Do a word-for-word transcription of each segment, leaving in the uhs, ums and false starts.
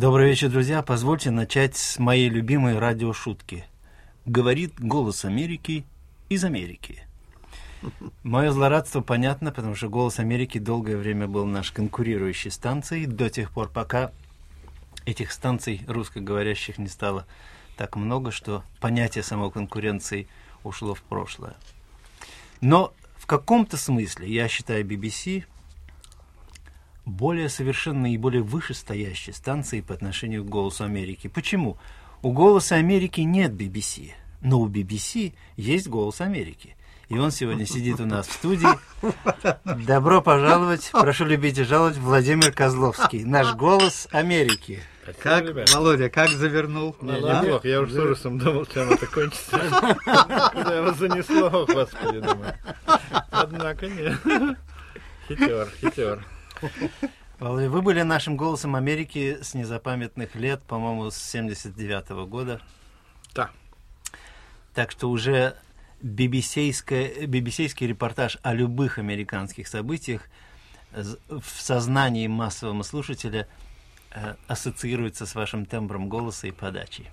Добрый вечер, друзья. Позвольте начать с моей любимой радиошутки. Говорит «Голос Америки» из Америки. Мое злорадство понятно, потому что «Голос Америки» долгое время был нашей конкурирующей станцией, до тех пор, пока этих станций русскоговорящих не стало так много, что понятие самой конкуренции ушло в прошлое. Но в каком-то смысле я считаю би би си более совершенной и более вышестоящей станцией по отношению к «Голосу Америки». Почему? У «Голоса Америки» нет би би си, но у би би си есть «Голос Америки». И он сегодня сидит у нас в студии. Добро пожаловать, прошу любить и жаловать, Владимир Козловский, наш «Голос Америки». Как, Володя, как завернул? Не, неплохо, я уже с ужасом думал, чем это кончится. Куда его занесло, господи, думаю. Однако нет. Хитер, хитер. Вы были нашим «Голосом Америки» с незапамятных лет, по-моему, с семьдесят девятого года. Да. Так что уже би би си-ский репортаж о любых американских событиях в сознании массового слушателя ассоциируется с вашим тембром голоса и подачей.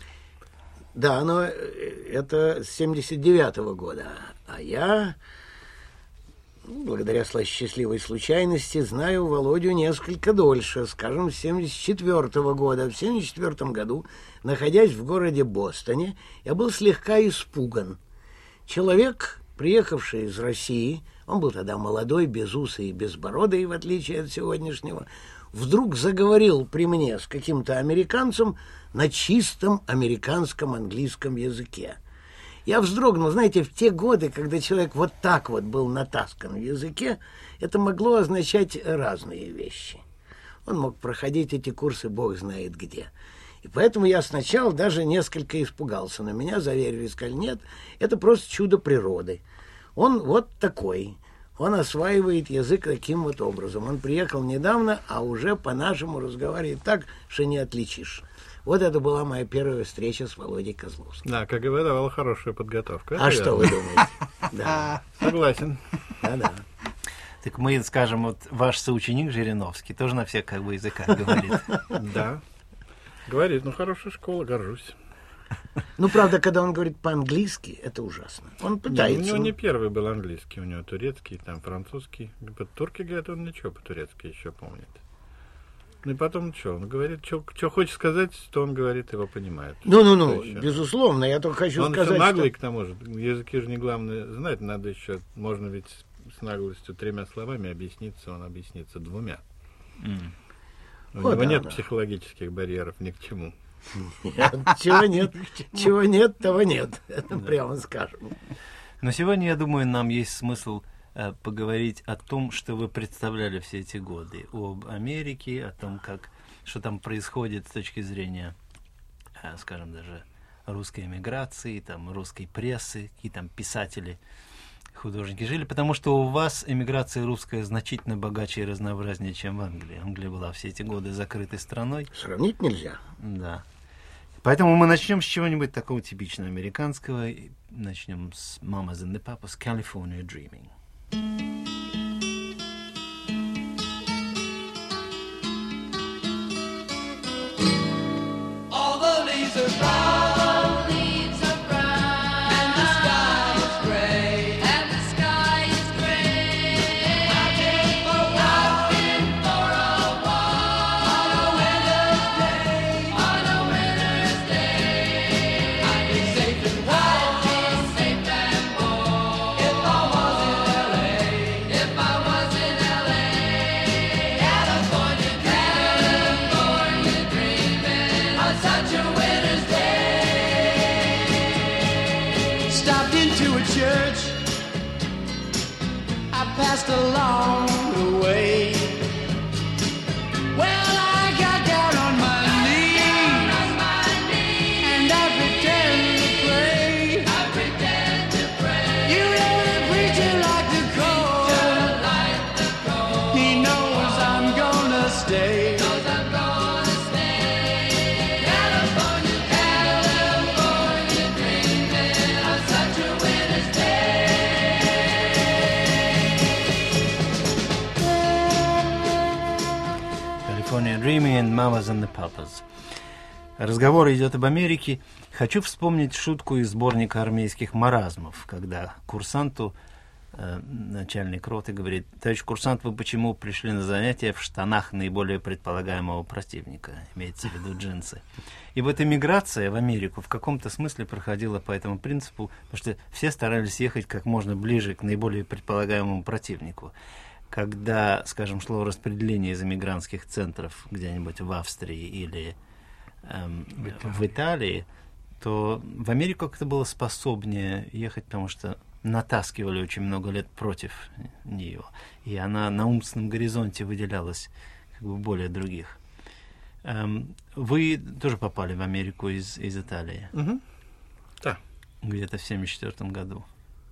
Да, но это с семьдесят девятого года. А я, благодаря счастливой случайности, знаю Володю несколько дольше, скажем, с семьдесят четвёртого года. В семьдесят четвёртом году, находясь в городе Бостоне, я был слегка испуган. Человек, приехавший из России, он был тогда молодой, безусый и безбородый, в отличие от сегодняшнего, вдруг заговорил при мне с каким-то американцем на чистом американском английском языке. Я вздрогнул. Знаете, в те годы, когда человек вот так вот был натаскан в языке, это могло означать разные вещи. Он мог проходить эти курсы бог знает где. И поэтому я сначала даже несколько испугался. Но меня заверили, сказали, нет, это просто чудо природы. Он вот такой. Он осваивает язык таким вот образом. Он приехал недавно, а уже по-нашему разговаривает так, что не отличишь. Вот это была моя первая встреча с Володей Козловским. Да, как и выдавала хорошая подготовка. А что вы думаете? Да. Согласен. Да-да. Так мы скажем, вот ваш соученик Жириновский тоже на всех как бы языках говорит. Да. Говорит, ну хорошая школа, горжусь. Ну, правда, когда он говорит по-английски, это ужасно. Он пытается. У него не первый был английский, у него турецкий, там французский. Турки говорят, он ничего по-турецки еще помнит. Ну и потом что? Он говорит, что хочет сказать, то он говорит, его понимает. Ну-ну-ну, безусловно, я только хочу он сказать, Он наглый, что... к тому же. Языки же не главное знать, надо еще, можно ведь с наглостью тремя словами объясниться, он объяснится двумя. Mm. У О, него да, нет да. психологических барьеров ни к чему. Чего нет, чего нет, того нет. Это прямо скажем. Но сегодня, я думаю, нам есть смысл э, поговорить о том, что вы представляли все эти годы. Об Америке, о том, как, что там происходит с точки зрения, э, скажем, даже русской эмиграции, там, русской прессы, какие там писатели, художники жили, потому что у вас эмиграция русская значительно богаче и разнообразнее, чем в Англии. Англия была все эти годы закрытой страной. Сравнить нельзя. Да. Поэтому мы начнем с чего-нибудь такого типично американского. Начнем с Mamas and the Papas, California Dreaming. All the leaves are brown. Passed along the way. Well, I got down on my knees, on my knees, and I pretend to pray. I pretend to pray. You know the preacher like the cold, like the cold. He knows I'm gonna stay. Knows I'm gonna stay. California, California, dreaming on such a winter's day. Dreaming and Mamas and the Papas. Разговор идет об Америке. Хочу вспомнить шутку из сборника армейских маразмов, когда курсанту э, начальник роты говорит: товарищ курсант, вы почему пришли на занятия в штанах наиболее предполагаемого противника? Имеется в виду джинсы. И вот эмиграция в Америку в каком-то смысле проходила по этому принципу, потому что все старались ехать как можно ближе к наиболее предполагаемому противнику. Когда, скажем, шло распределение из эмигрантских центров где-нибудь в Австрии или эм, в, Италии. в Италии, то в Америку как-то было способнее ехать, потому что натаскивали очень много лет против нее. И она на умственном горизонте выделялась как бы более других. Эм, вы тоже попали в Америку из, из Италии? Угу. Да. Где-то в семьдесят четвёртом году.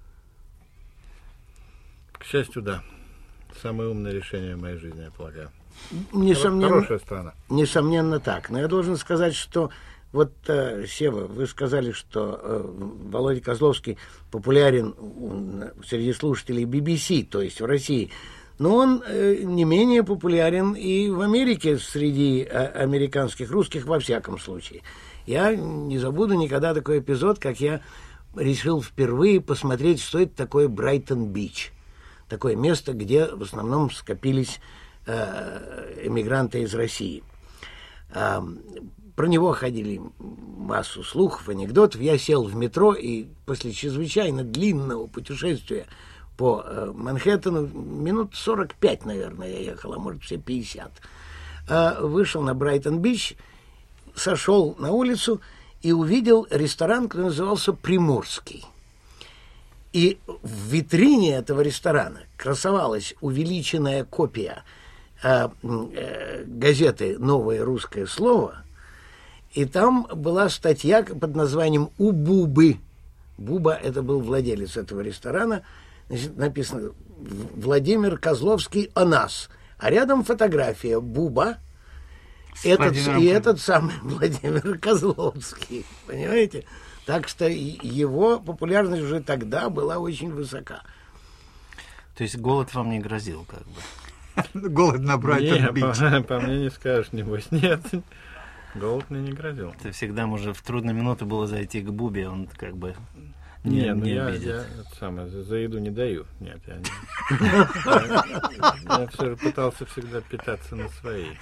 К счастью, да. Самое умное решение в моей жизни, я полагаю. Несомненно, Хорошая страна. Несомненно так. Но я должен сказать, что вот, э, Сева, вы сказали, что э, Володя Козловский популярен среди слушателей би би си, то есть в России. Но он э, не менее популярен и в Америке среди э, американских русских, во всяком случае. Я не забуду никогда такой эпизод, как я решил впервые посмотреть, что это такое Брайтон-Бич. Такое место, где в основном скопились э, эмигранты из России. Э, про него ходили массу слухов, анекдотов. Я сел в метро, и после чрезвычайно длинного путешествия по э, Манхэттену, минут сорок пять, наверное, я ехал, а может, все пятьдесят, э, вышел на Брайтон-Бич, сошел на улицу и увидел ресторан, который назывался «Приморский». И в витрине этого ресторана красовалась увеличенная копия э, э, газеты «Новое русское слово», и там была статья под названием «У Бубы». Буба – это был владелец этого ресторана. Значит, написано «Владимир Козловский о нас». А рядом фотография Буба этот, и этот самый Владимир Козловский. Понимаете? Так что его популярность уже тогда была очень высока. То есть голод вам не грозил, как бы? Голод на Брайтон-Бич. По, по мне не скажешь, небось, нет. Голод мне не грозил. Это всегда можно в трудную минуту было зайти к Бубе, он как бы не, не, ну не я, обидит. Я, это самое, за, за еду не даю. Нет, я не... Я все же пытался всегда питаться на своей.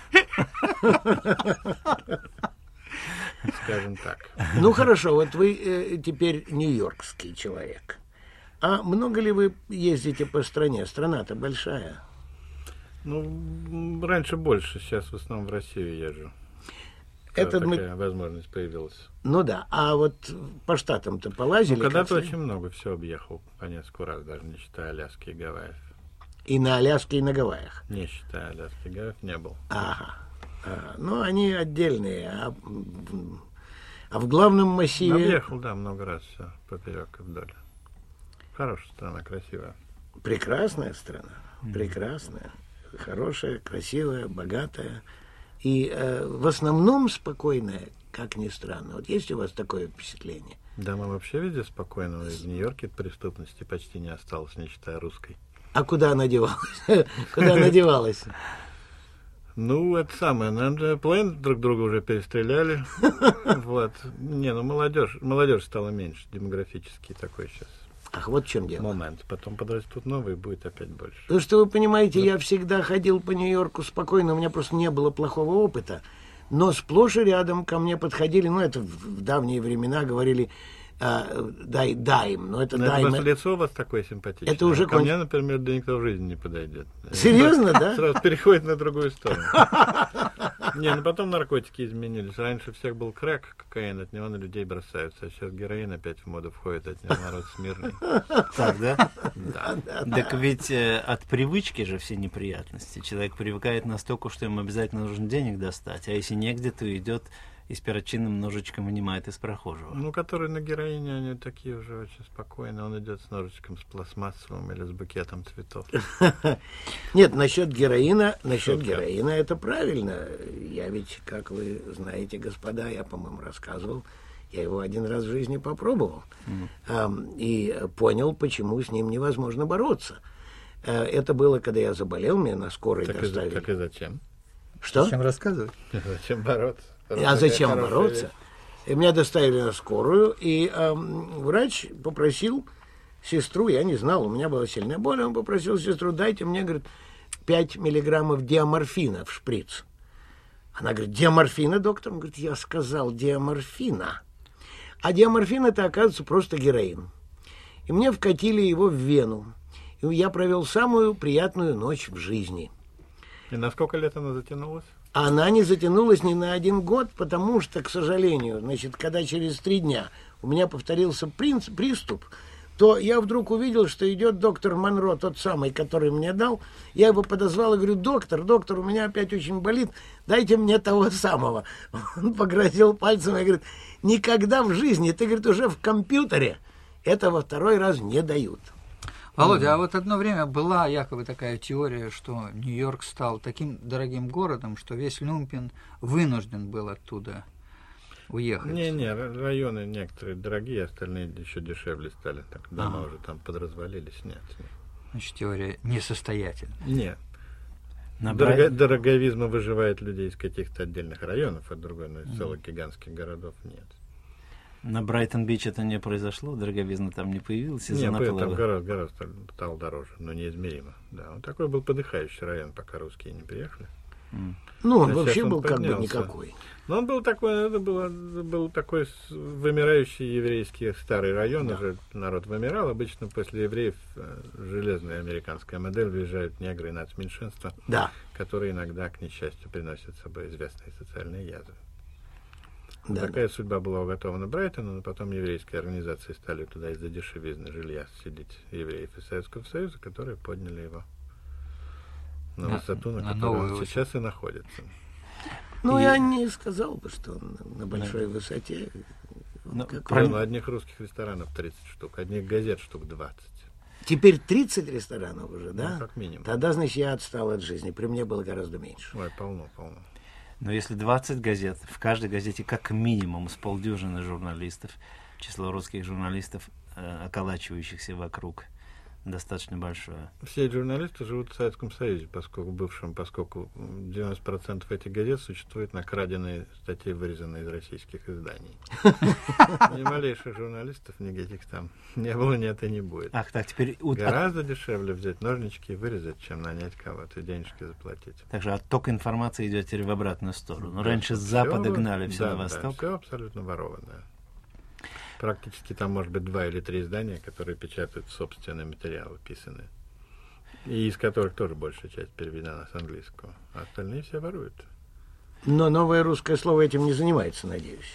Скажем так. Ну хорошо, вот вы э, теперь нью-йоркский человек. А много ли вы ездите по стране? Страна-то большая. Ну, раньше больше, сейчас в основном в Россию езжу. Это такая мы... возможность появилась. Ну да, а вот по штатам-то полазили? Ну, когда-то как-то? очень много, все объехал по несколько раз, даже не считая Аляски и Гавайев. И на Аляске, и на Гавайях? Не считая Аляски и Гавайев, не был. Ага. А, ну, они отдельные. А, а в главном массиве... Объехал, да, много раз все, поперек и вдоль. Хорошая страна, красивая. Прекрасная страна, прекрасная, хорошая, красивая, богатая. И э, в основном спокойная, как ни странно. Вот есть у вас такое впечатление? Да, мы вообще везде спокойно. В Нью-Йорке преступности почти не осталось, не считая русской. А куда она девалась? Куда она девалась? Ну, это самое, наверное, половину друг друга уже перестреляли. Вот. Не, ну молодежь, молодежь стала меньше, демографический такой сейчас Ах, вот в чем дело. момент. Потом подрастут новые, будет опять больше. Ну, что вы понимаете, я всегда ходил по Нью-Йорку спокойно, у меня просто не было плохого опыта. Но сплошь и рядом ко мне подходили, ну, это в давние времена говорили, а, дай, дай им, но это Но дай это им. просто лицо у вас такое симпатичное. Это уже Ко кон- мне, например, да никто в жизни не подойдет. Серьезно, да? Сразу переходит на другую сторону. Не, ну потом наркотики изменились. Раньше всех был крэк, кокаин, от него на людей бросаются. А сейчас героин опять в моду входит, от него народ смирный. Так, да? Да. Так ведь э, от привычки же все неприятности. Человек привыкает настолько, что ему обязательно нужно денег достать. А если негде, то идет и с перочинным ножичком вынимает из прохожего. Ну, которые на героине, они такие уже очень спокойные. Он идет с ножичком, с пластмассовым или с букетом цветов. Нет, насчет героина, насчет Шутка. героина это правильно. Я ведь, как вы знаете, господа, я, по-моему, рассказывал, я его один раз в жизни попробовал. Mm. И понял, почему с ним невозможно бороться. Это было, когда я заболел, меня на скорой Так и, доставили. как и зачем? Что? Зачем рассказывать? Зачем бороться? А зачем Хорошая бороться? вещь. И меня доставили на скорую, и эм, врач попросил сестру, я не знал, у меня была сильная боль, он попросил сестру, дайте мне, говорит, пять миллиграммов диаморфина в шприц. Она говорит, диаморфина, доктор? Он говорит, я сказал диаморфина. А диаморфин это, оказывается, просто героин. И мне вкатили его в вену. И я провел самую приятную ночь в жизни. И на сколько лет она затянулась? Она не затянулась ни на один год, потому что, к сожалению, значит, когда через три дня у меня повторился принц, приступ, то я вдруг увидел, что идет доктор Монро, тот самый, который мне дал. Я его подозвал и говорю, доктор, доктор, у меня опять очень болит, дайте мне того самого. Он погрозил пальцем и говорит, никогда в жизни, ты, говорит, уже в компьютере этого второй раз не дают. Володя, а вот одно время была якобы такая теория, что Нью-Йорк стал таким дорогим городом, что весь люмпен вынужден был оттуда уехать. Не-не, районы некоторые дорогие, остальные еще дешевле стали. Так дома Ага. уже там подразвалились. Нет. Значит, теория несостоятельна. Нет. На Дорого, Брай- дороговизма выживает людей из каких-то отдельных районов, а другой, но из целых гигантских городов нет. На Брайтон-Бич это не произошло, дороговизна там не появилась, и Нет, цена там была... гораздо, гораздо стал дороже, но неизмеримо. Да, он такой был подыхающий район, пока русские не приехали. М. Ну, он А вообще сейчас он был как бы поднялся. никакой. Но он был такой, это было, был такой с- вымирающий еврейский старый район, Да. уже народ вымирал. Обычно после евреев э, железная американская модель, въезжают негры и нацменьшинства, Да, которые иногда, к несчастью, приносят с собой известные социальные язвы. да. Такая судьба была уготована Брайтону, но потом еврейские организации стали туда из-за дешевизны жилья селить евреев из Советского Союза, которые подняли его на На- высоту, на, на которой новую он высоту. сейчас и находится. Ну, И- я не сказал бы, что он на большой высоте. Ну, Как про- Ну, одних русских ресторанов тридцать штук, одних газет штук двадцать. Теперь тридцать ресторанов уже, да? Ну, как минимум. Тогда, значит, я отстал от жизни. При мне было гораздо меньше. Ой, полно, полно. Но если двадцать газет, в каждой газете как минимум с полдюжины журналистов, число русских журналистов, э, околачивающихся вокруг, достаточно большое. Все журналисты живут в Советском Союзе, поскольку бывшем, поскольку девяносто процентов этих газет существуют накраденные статьи, вырезанные из российских изданий. Ни малейших журналистов никаких там не было, нет и не будет. Ах, так, теперь... у- от- Гораздо дешевле взять ножнички и вырезать, чем нанять кого-то и денежки заплатить. Также отток информации идет теперь в обратную сторону. Да, Раньше с всё запада вот- гнали все да, на да, восток. все абсолютно ворованное. Практически там может быть два или три издания, которые печатают собственные материалы, писанные. И из которых тоже большая часть переведена с английского. А остальные все воруют. Но новое русское слово этим не занимается, надеюсь.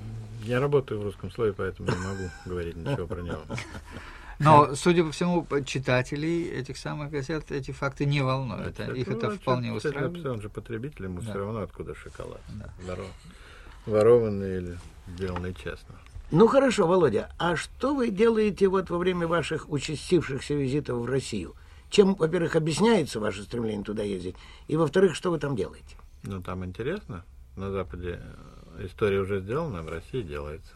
Я работаю в русском слове, поэтому не могу говорить ничего про него. Но, судя по всему, читателей этих самых газет эти факты не волнуют. А Их ну, это а вполне чё- кстати, устраивает. Он же потребитель, ему Да. все равно откуда шоколад. Да. Воров- Ворованный или сделанный честно. Ну, хорошо, Володя, а что вы делаете вот во время ваших участившихся визитов в Россию? Чем, во-первых, объясняется ваше стремление туда ездить? И, во-вторых, что вы там делаете? Ну, там интересно. На Западе э, история уже сделана, в России делается.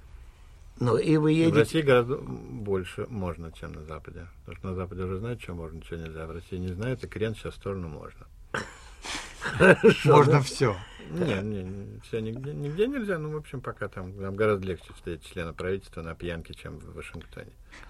Ну, и вы В едете... России гораздо больше можно, чем на Западе. Потому что на Западе уже знают, что можно, что нельзя. В России не знают, и крен сейчас в сторону можно. Хорошо, Можно ну, все. Не, не, не, все нигде, нигде нельзя. Ну, в общем, пока там, там гораздо легче встретить члена правительства на пьянке, чем в Вашингтоне.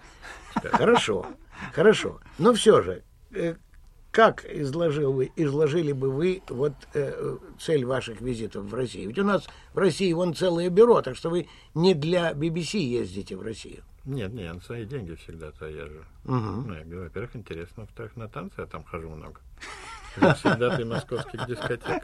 Хорошо, хорошо. Но все же, э, как изложил вы, изложили бы вы вот э, цель ваших визитов в Россию? Ведь у нас в России вон целое бюро, так что вы не для би би си ездите в Россию. Нет, нет, на свои деньги всегда-то езжу. Мгм. Ну, я говорю, во-первых, интересно, во-вторых, на танцы я там хожу много. Всегда ты московских дискотек.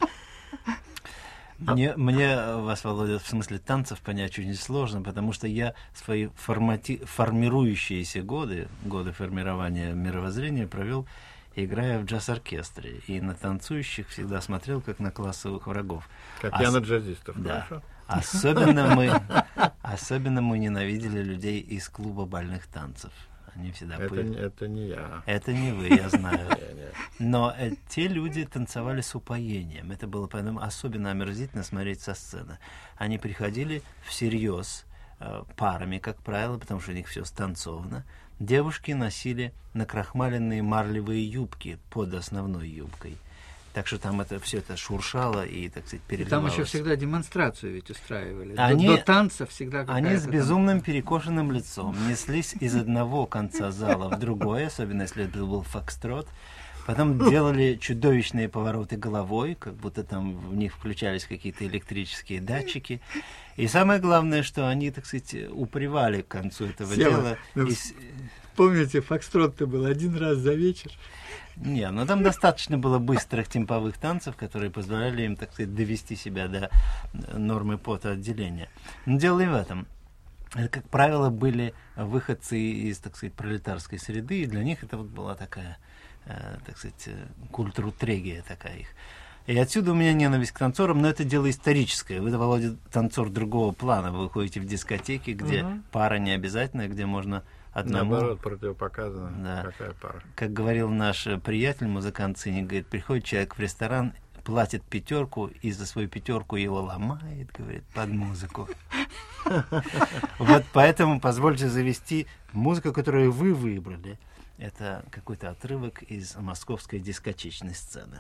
Мне, мне вас, Володя, в смысле танцев понять очень сложно, потому что я свои формати... формирующиеся годы, годы формирования мировоззрения провел, играя в джаз-оркестре. И на танцующих всегда смотрел, как на классовых врагов. Как А я с- на джазистов, Да. хорошо? Особенно мы, особенно мы ненавидели людей из клуба бальных танцев. Они всегда Это, были. не- это не я. Это не вы, я знаю. Не, не. Но э, те люди танцевали с упоением. Это было поэтому особенно омерзительно смотреть со сцены. Они приходили всерьез, э, парами, как правило, потому что у них все станцовано. Девушки носили накрахмаленные марлевые юбки под основной юбкой. Так что там это все это шуршало и, так сказать, И там переливалось. еще всегда демонстрацию ведь устраивали. До- Они- До, танца всегда какая-то Они с там- безумным перекошенным лицом неслись из одного конца зала в другой, особенно если это был фокстрот. Потом делали чудовищные повороты головой, как будто там в них включались какие-то электрические датчики. И самое главное, что они, так сказать, упревали к концу этого Сева, дела. ну, И с- Помните, фокстрот-то был один раз за вечер. Не, ну там достаточно было быстрых темповых танцев, которые позволяли им, так сказать, довести себя до э, нормы потоотделения. Но дело не в этом. Это, как правило, были выходцы из, так сказать, пролетарской среды, и для них это вот была такая, э, так сказать, э, культуртрегия такая их. И отсюда у меня ненависть к танцорам, но это дело историческое. Вы, Володя, танцор другого плана. Вы выходите в дискотеки, где Мгм. пара не обязательно, где можно одному... Наоборот, противопоказано. Да. Какая пара. Как говорил наш э, приятель, музыкант Циник, говорит, приходит человек в ресторан, платит пятерку, и за свою пятерку его ломает, говорит, под музыку. Вот поэтому позвольте завести музыку, которую вы выбрали. Это какой-то отрывок из московской дискотечной сцены.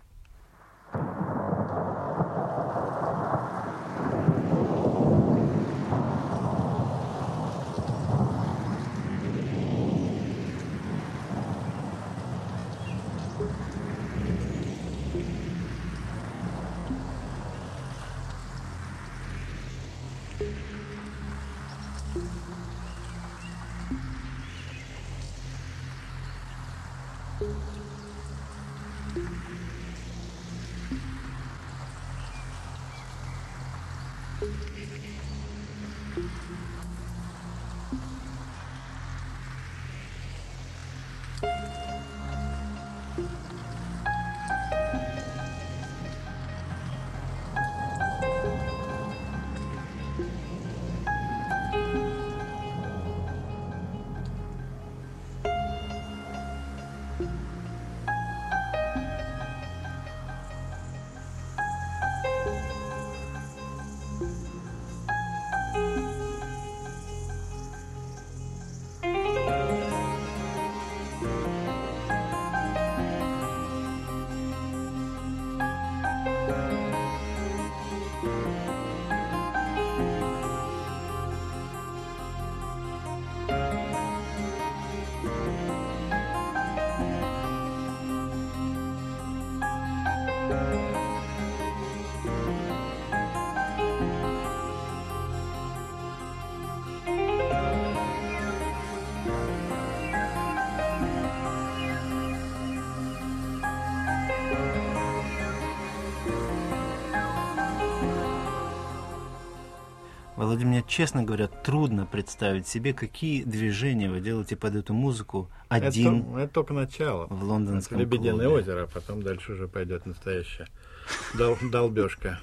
Володя, мне, честно говоря, трудно представить себе, какие движения вы делаете под эту музыку один Это, это только начало. в лондонском Это Лебединое клубе. озеро, а потом дальше уже пойдет настоящая дол- долбежка.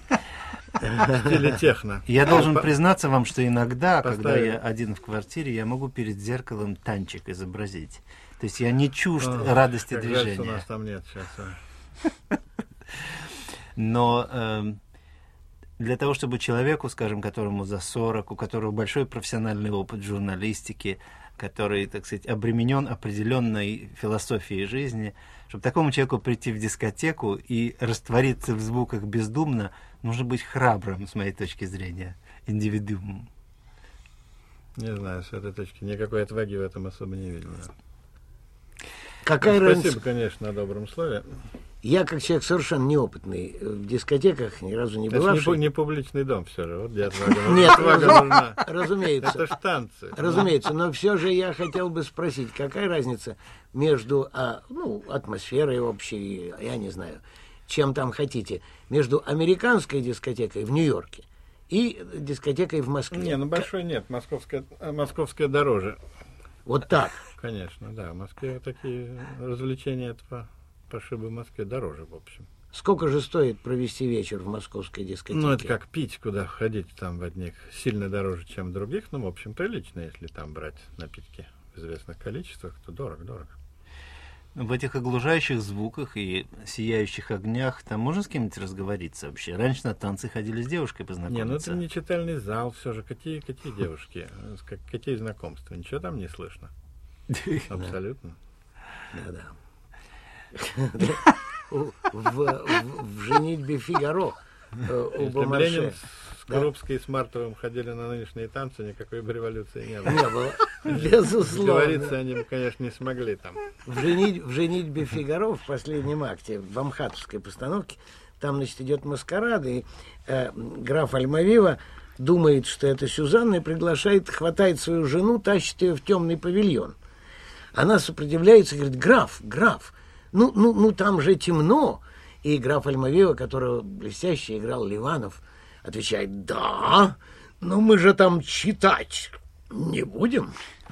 В стиле техно. Я должен По- признаться вам, что иногда, когда Поставим. я один в квартире, я могу перед зеркалом танчик изобразить. То есть я не чужд Ах, радости как жаль, что у движения. нас там нет сейчас. а. Но эм, для того, чтобы человеку, скажем, которому за сорок, у которого большой профессиональный опыт журналистики, который, так сказать, обременен определенной философией жизни, чтобы такому человеку прийти в дискотеку и раствориться в звуках бездумно, нужно быть храбрым, с моей точки зрения, индивидуумом. Не знаю, с этой точки никакой отваги в этом особо не видел. да. Какая Спасибо, разница? конечно, на добром слове. Я, как человек совершенно неопытный, в дискотеках ни разу не Это ж не, бывавший. пу- не публичный дом все же. Вот где отвага нужна. Нет, Отвага разу- нужна. разумеется. Это ж танцы. Разумеется, но все же я хотел бы спросить, какая разница между а, ну, атмосферой общей, я не знаю, чем там хотите, между американской дискотекой в Нью-Йорке и дискотекой в Москве? Не, ну большой нет. Московская, а, московская дороже. Вот так. Конечно, да. В Москве такие развлечения это по, пошибы в Москве дороже, в общем. Сколько же стоит провести вечер в московской дискотеке? Ну, это как пить, куда ходить там в одних сильно дороже, чем в других. Ну, в общем, прилично, если там брать напитки в известных количествах, то дорого-дорого. В этих оглушающих звуках и сияющих огнях там можно с кем-нибудь разговориться вообще? Раньше на танцы ходили с девушкой Не, познакомиться. ну это не читальный зал все же. Какие, какие девушки? С как- Какие знакомства? Ничего там не слышно. Абсолютно. Да-да. у- в, в- в «Женитьбе Фигаро» э, у Если бы Ленин Бомарше. с Крупской и с Мартовым ходили на нынешние танцы, никакой бы революции не было. Не было, безусловно. Договориться они бы, конечно, не смогли там. В, «Женить- в «Женитьбе Фигаро» в последнем акте, в амхатовской постановке, там, значит, идет маскарад, и э, граф Альмавива думает, что это Сюзанна, и приглашает, хватает свою жену, тащит ее в темный павильон. Она сопротивляется и говорит: граф, граф, ну, ну, ну там же темно. И граф Альмавива, которого блестяще играл Ливанов, отвечает: да, но мы же там читать не будем.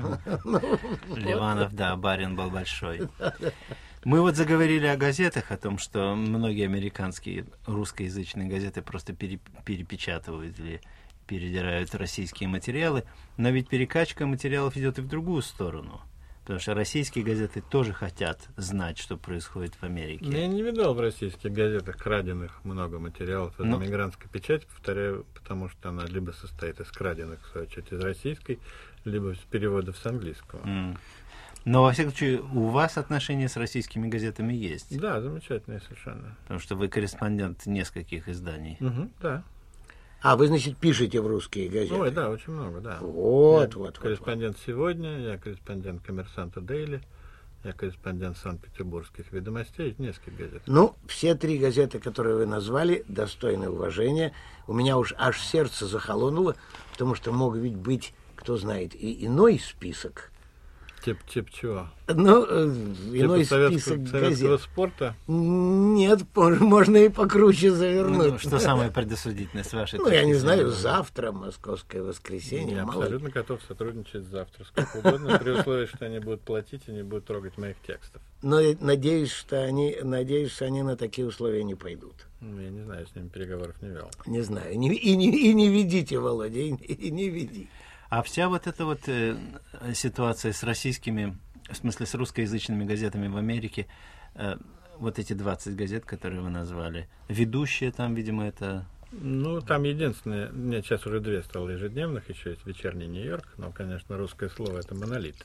Ливанов, да, барин был большой. Мы вот заговорили о газетах, о том, что многие американские русскоязычные газеты просто пере- перепечатывают или передирают российские материалы, но ведь перекачка материалов идет и в другую сторону. Потому что российские газеты тоже хотят знать, что происходит в Америке. Я не видал в российских газетах краденных много материалов из Ну. эмигрантской печати, повторяю, потому что она либо состоит из краденных, в свою очередь, из российской, либо из переводов с английского. М. Но, во всяком случае, у вас отношения с российскими газетами есть. Да, замечательные совершенно. Потому что вы корреспондент нескольких изданий. Мгм, да. А вы, значит, пишете в русские газеты? Ой, да, очень много, да. Вот, Я вот, вот. корреспондент «Сегодня», я корреспондент «Коммерсанта Дейли», я корреспондент Санкт-Петербургских ведомостей, нескольких газет. Ну, все три газеты, которые вы назвали, достойны уважения. У меня уж аж сердце захолонуло, потому что мог ведь быть, кто знает, и иной список. Тип, тип чего? Ну, э, иной Типа советского, список советского газет. спорта? Нет, пож- можно и покруче Ну, завернуть. что самое предосудительное с вашей Ну, я точки не знаю, зрения? завтра, московское воскресенье, Я мало ли. абсолютно готов сотрудничать завтра, сколько угодно, при условии, что они будут платить и не будут трогать моих текстов. Но я надеюсь, что они, надеюсь, что они на такие условия не пойдут. Ну, я не знаю, я с ними переговоров не вел. Не знаю. Не- и, не, и не ведите, Володя, и, и не веди. А вся вот эта вот э, ситуация с российскими, в смысле с русскоязычными газетами в Америке, э, вот эти двадцать газет, которые вы назвали, ведущие там, видимо, это... Ну, там единственное, нет, сейчас уже две стало ежедневных, еще есть «Вечерний Нью-Йорк», но, конечно, русское слово — это монолит.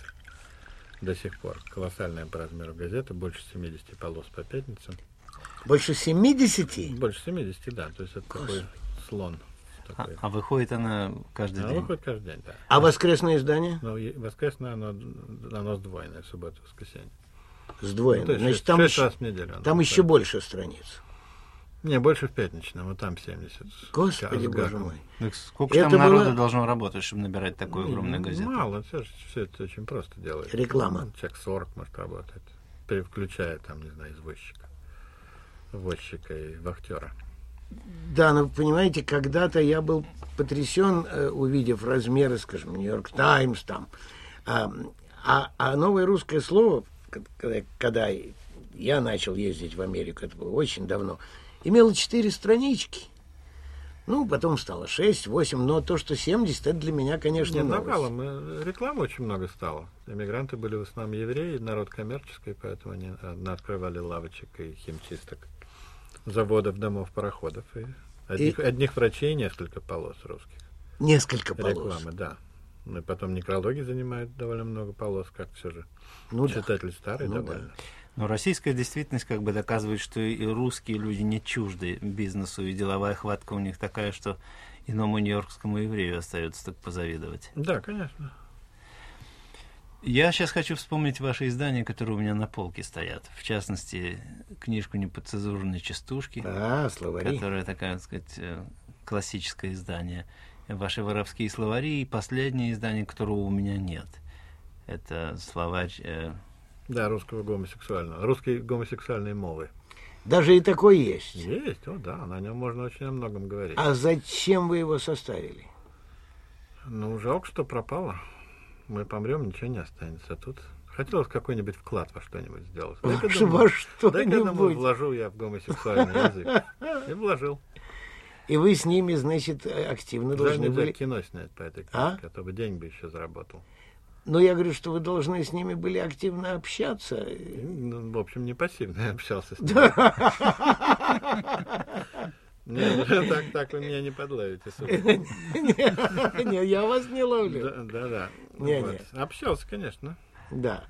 До сих пор. Колоссальная по размеру газета, больше семидесяти полос по пятницам. Больше семидесяти? Больше семидесяти, да, то есть это такой слон. А, Такой. а выходит она каждый Она день? выходит каждый день, да. А воскресное издание? Но и- воскресное оно, оно сдвоенное, суббота, воскресенье. Сдвоено. Ну, то есть Значит, шесть- там, шесть еще, раз в неделю. оно там еще выходит. больше страниц. Не, больше в пятничном, вот там семьдесят. Господи, С боже гаком. мой. Так сколько Это там народу было- должно работать, чтобы набирать такую Ну, огромную газету? Мало, все, все это очень просто делает. Реклама. Ну, человек сорок может работать, переключая там, не знаю, извозчика, возчика и вахтера. Да, но понимаете, когда-то я был потрясен, э, увидев размеры, скажем, Нью-Йорк Таймс там. А, а, а новое русское слово, к- когда, когда я начал ездить в Америку, это было очень давно, имело четыре странички. Ну, потом стало шесть, восемь, но то, что семьдесят, это для меня, конечно, Нет, новость. навалом, э, рекламы очень много стало. Эмигранты были в основном евреи, народ коммерческий, поэтому они э, открывали лавочек и химчисток, заводов, домов, пароходов. И одних, одних врачей несколько полос русских. Несколько полос. Рекламы, да. Ну и потом некрологи занимают довольно много полос, как все же. Ну да. Читатель старый Ну довольно. Но российская действительность как бы доказывает, что и русские люди не чужды бизнесу, и деловая хватка у них такая, что иному нью-йоркскому еврею остается только позавидовать. Да, конечно. Я сейчас хочу вспомнить ваши издания, которые у меня на полке стоят. В частности, книжку «Неподцензурные частушки», А, словари. которая такая, так сказать, э, классическое издание. Ваши воровские словари и последнее издание, которого у меня нет. Это словарь... э, Да, русского гомосексуального. Русские гомосексуальные мовы. Даже и такой есть. Есть, о да, на нем можно очень о многом говорить. А зачем вы его составили? Ну, жалко, что пропало. Мы помрем, ничего не останется. Тут хотелось какой-нибудь вклад во что-нибудь сделать. Дай-ка Во думаю, что-нибудь. дай-ка, думаю, вложу я в гомосексуальный язык. И вложил. И вы с ними, значит, активно Жаль, должны нельзя были... кино снять по этой А? книжке, а то бы деньги бы еще заработал. Но я говорю, что вы должны с ними были активно общаться. И, ну, в общем, не пассивно я общался с ними. Нет, так, так вы меня не подловите. сударь. Не, я вас не ловлю. Да, да, да. Не, Вот. Общался, конечно. Да.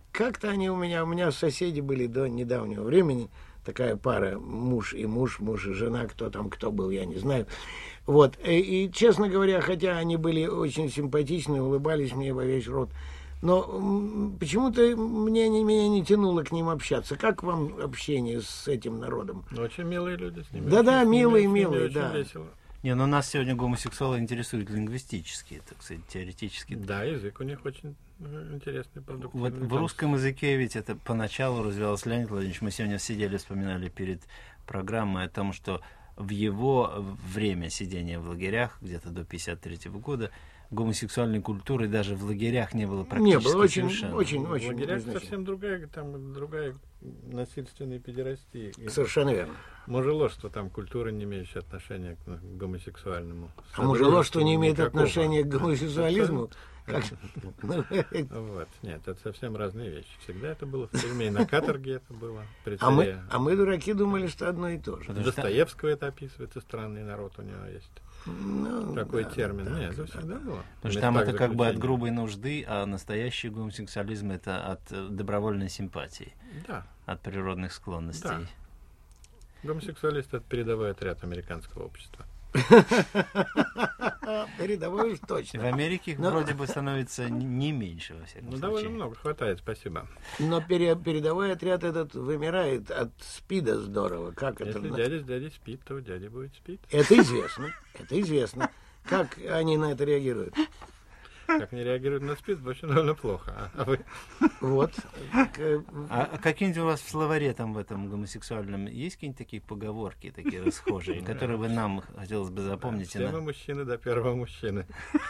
как-то они у меня, у меня соседи были до недавнего времени, такая пара, муж и муж, муж и жена, кто там кто был, я не знаю. Вот, и, и честно говоря, хотя они были очень симпатичны, улыбались мне во весь рот, но м, почему-то мне, не- меня не тянуло к ним общаться. Как вам общение с этим народом? Ну, очень милые люди с ними. Да-да, очень- с ними- милые, с ними милые, очень да. весело. Не, но нас сегодня гомосексуалы интересуют лингвистически, так сказать, теоретически. Да, язык у них очень э, интересный, продуктивный. Вот в русском языке ведь это поначалу развивалось. Леонид Владимирович, мы сегодня сидели, вспоминали перед программой о том, что в его время сидения в лагерях, где-то до пятьдесят третьего года, гомосексуальной культуры даже в лагерях не было практически Не было, очень, совершенно. очень, В очень. лагерях незначительно. совсем другая, там другая насильственная педерастия. И Совершенно верно. мужеложство, там культура, не имеющая отношения к гомосексуальному. А мужеложство не имеет Никакого. отношения к гомосексуализму? Как- Ну, Вот, нет, это совсем разные вещи. Всегда это было в тюрьме, и на каторге это было. При А мы, царе. а мы, дураки, думали, что одно и то же. Потому что- Достоевского это описывается, странный народ у него есть. Ну, Такой да, термин. да, Нет, это да, всегда да. было. Потому что В там местах это как бы от заключения. грубой нужды, а настоящий гомосексуализм это от э, добровольной симпатии, Да. от природных склонностей. Да. Гомосексуалист — это передовой отряд американского общества. Передовой уж В точно. Америке их Но- вроде бы становится н- не меньше, во всяком Ну, случае. довольно много, хватает, спасибо. Но пере- передовой отряд этот вымирает от СПИДа здорово. Как это? Если на- дядя с дядей спит, то дядя будет спит. Это известно. Это известно. Как они на это реагируют? Как не реагирует на спит, очень довольно плохо. А- А вы? Вот. К- А какие-нибудь у вас в словаре там в этом гомосексуальном есть какие-нибудь такие поговорки, такие расхожие, которые бы нам хотелось бы запомнить? и Все на- мы мужчины до первого мужчины.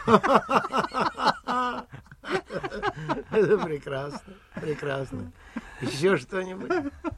Это прекрасно. Прекрасно. Еще что-нибудь?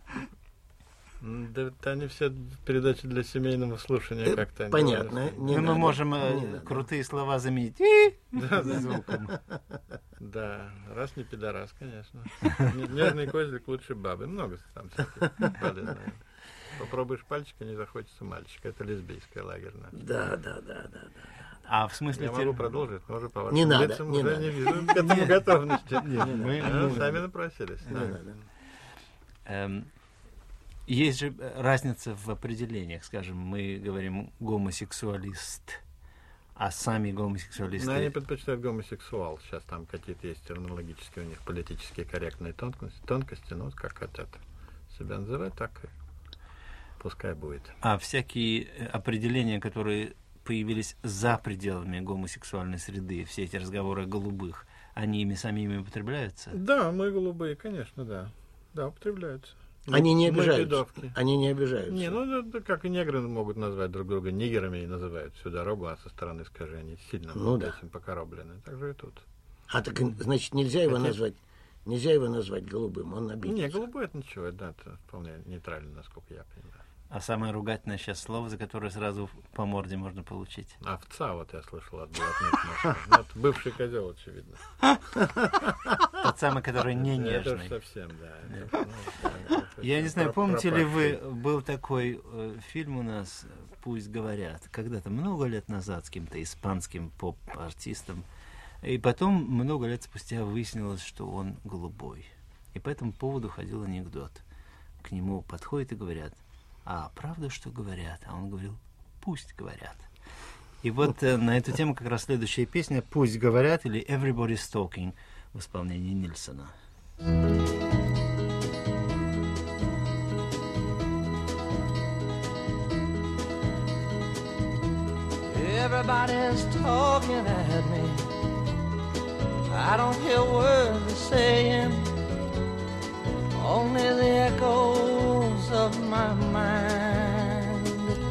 М, Да это они все передачи для семейного слушания Э, как-то. понятно. довольно- Не Ну, мы надо, можем э, не надо. крутые слова заменить «и» Да, да. звуком. Да, раз не пидорас, конечно. Н- Нежный козлик лучше бабы. Много там всяких полезных. Попробуешь пальчика, не захочется мальчика. Это лесбийская лагерная. Да, да, да, да. А в смысле... Я те- могу продолжить, но уже по вашим Не надо, лицам не уже надо. не вижу к этому готовности. мы- А, мы- Сами напросились. Не да. надо. Эм, Есть же разница в определениях. Скажем, мы говорим гомосексуалист, а сами гомосексуалисты... Но они предпочитают гомосексуал. Сейчас там какие-то есть терминологические у них политические корректные тонкости, тонкости, ну, как хотят себя называть, так и пускай будет. А всякие э, определения, которые появились за пределами гомосексуальной среды, все эти разговоры о голубых, они ими самими употребляются? Да, мы голубые, конечно, да. Да, употребляются. Они не Мы обижаются. пидовки. Они не обижаются. Не, ну да, да, как и негры могут назвать друг друга нигерами и называют всю дорогу, а со стороны, скажи, они сильно Ну да. этим покороблены. Так же и тут. А так, значит, нельзя его Хотя- назвать, нельзя его назвать голубым, он обидится. Не, голубой это ничего, да, это вполне нейтрально, насколько я понимаю. А самое ругательное сейчас слово, за которое сразу по морде можно получить. Овца, вот я слышал от блатных мужчин. Ну, это бывший козел, очевидно. Тот самый, который не Это уж нежный. совсем, да. это, ну, да, это Я не знаю, про- помните ли вы, пропавший. был такой э, фильм у нас «Пусть говорят», когда-то много лет назад с каким-то испанским поп-артистом, и потом много лет спустя выяснилось, что он голубой. И по этому поводу ходил анекдот. К нему подходят и говорят: «А правда, что говорят?» А он говорил: «Пусть говорят». И вот э, на эту тему как раз следующая песня «Пусть говорят» или «Everybody's Talking» в исполнении Нильсона. Everybody's talking at me. I don't hear words they're saying, only the echoes of my mind.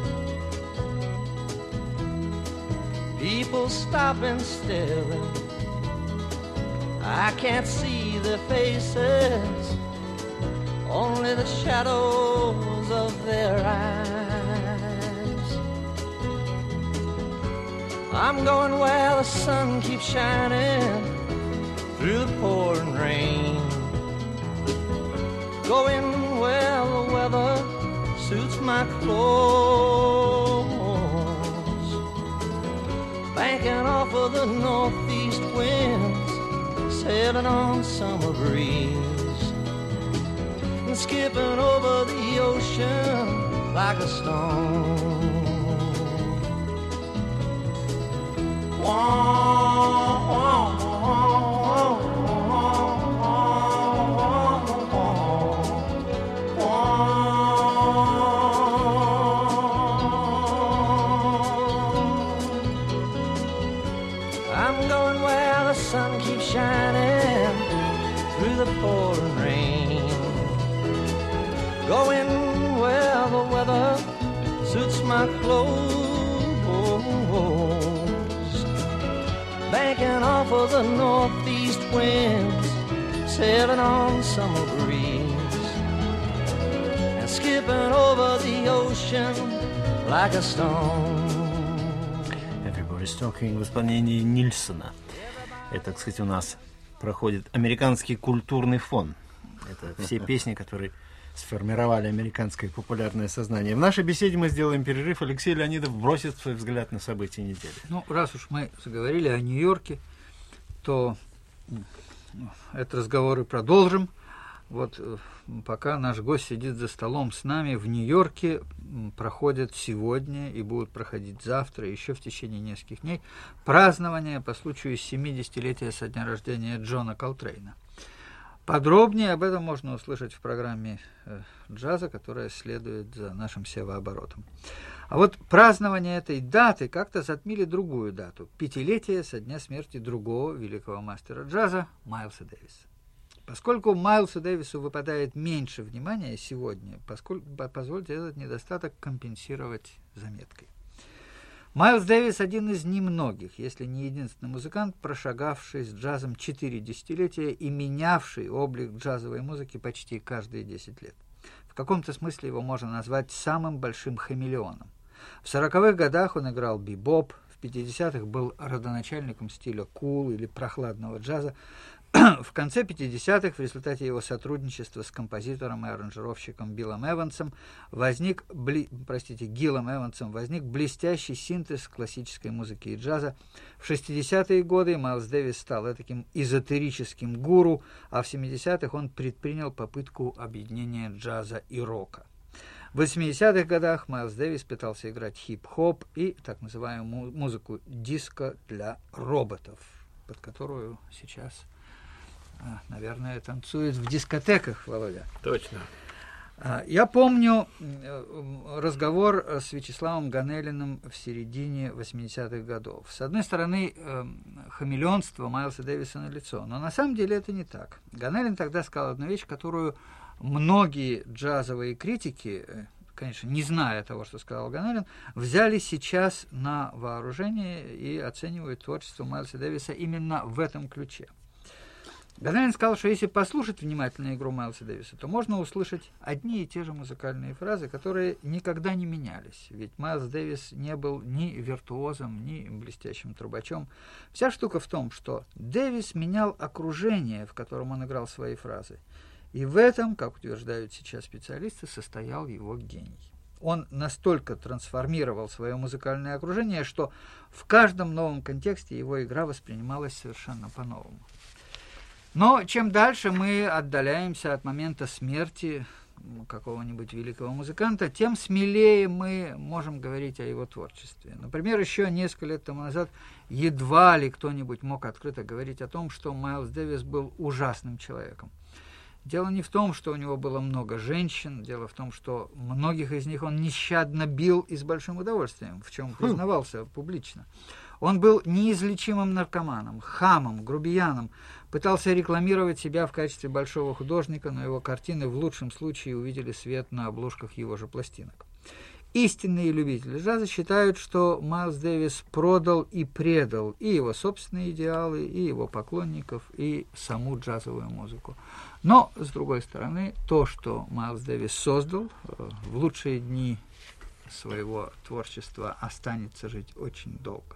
People stopping, staring. I can't see their faces, only the shadows of their eyes. I'm going where the sun keeps shining through the pouring rain, going where the weather suits my clothes, banking off of the northeast winds, sailing on summer breeze. and skipping over the ocean like a stone. I'm going where the sun keeps shining through the pouring rain. Going where the weather suits my clothes. Banking off of the northeast winds, sailing on summer breeze, and skipping over the ocean like a stone. Everybody's Talking в исполнении Нильсона. Это, так сказать, у нас проходит американский культурный фон. Это все песни, которые сформировали американское популярное сознание. В нашей беседе мы сделаем перерыв. Алексей Леонидов бросит свой взгляд на события недели. Ну, раз уж мы заговорили о Нью-Йорке, то этот разговор и продолжим. Вот пока наш гость сидит за столом с нами, в Нью-Йорке проходят сегодня и будут проходить завтра, еще в течение нескольких дней, празднования по случаю семидесятилетия со дня рождения Джона Колтрейна. Подробнее об этом можно услышать в программе э, джаза, которая следует за нашим севооборотом. А вот празднование этой даты как-то затмили другую дату – пятилетие со дня смерти другого великого мастера джаза Майлса Дэвиса. Поскольку Майлсу Дэвису выпадает меньше внимания сегодня, поскольку, позвольте этот недостаток компенсировать заметкой. Майлс Дэвис – один из немногих, если не единственный музыкант, прошагавший с джазом четыре десятилетия и менявший облик джазовой музыки почти каждые десять лет. В каком-то смысле его можно назвать самым большим хамелеоном. В сороковых годах он играл бибоп, в пятидесятых был родоначальником стиля кул или прохладного джаза. В конце пятидесятых в результате его сотрудничества с композитором и аранжировщиком Биллом Эвансом возник, бли, простите, Гиллом Эвансом возник блестящий синтез классической музыки и джаза. В шестидесятые годы Майлс Дэвис стал таким эзотерическим гуру, а в семидесятых он предпринял попытку объединения джаза и рока. В восьмидесятых годах Майлс Дэвис пытался играть хип-хоп и так называемую музыку диско для роботов, под которую сейчас... наверное, танцует в дискотеках, Володя. Точно. Я помню разговор с Вячеславом Ганелиным в середине восьмидесятых годов. С одной стороны, хамелеонство Майлса Дэвиса налицо, но на самом деле это не так. Ганелин тогда сказал одну вещь, которую многие джазовые критики, конечно, не зная того, что сказал Ганелин, взяли сейчас на вооружение и оценивают творчество Майлса Дэвиса именно в этом ключе. Ганелин сказал, что если послушать внимательно игру Майлса Дэвиса, то можно услышать одни и те же музыкальные фразы, которые никогда не менялись. Ведь Майлс Дэвис не был ни виртуозом, ни блестящим трубачом. Вся штука в том, что Дэвис менял окружение, в котором он играл свои фразы. И в этом, как утверждают сейчас специалисты, состоял его гений. Он настолько трансформировал свое музыкальное окружение, что в каждом новом контексте его игра воспринималась совершенно по-новому. Но чем дальше мы отдаляемся от момента смерти какого-нибудь великого музыканта, тем смелее мы можем говорить о его творчестве. Например, еще несколько лет тому назад едва ли кто-нибудь мог открыто говорить о том, что Майлс Дэвис был ужасным человеком. Дело не в том, что у него было много женщин, дело в том, что многих из них он нещадно бил и с большим удовольствием, в чем признавался публично. Он был неизлечимым наркоманом, хамом, грубияном, пытался рекламировать себя в качестве большого художника, но его картины в лучшем случае увидели свет на обложках его же пластинок. Истинные любители джаза считают, что Майлс Дэвис продал и предал и его собственные идеалы, и его поклонников, и саму джазовую музыку. Но, с другой стороны, то, что Майлс Дэвис создал, в лучшие дни своего творчества останется жить очень долго.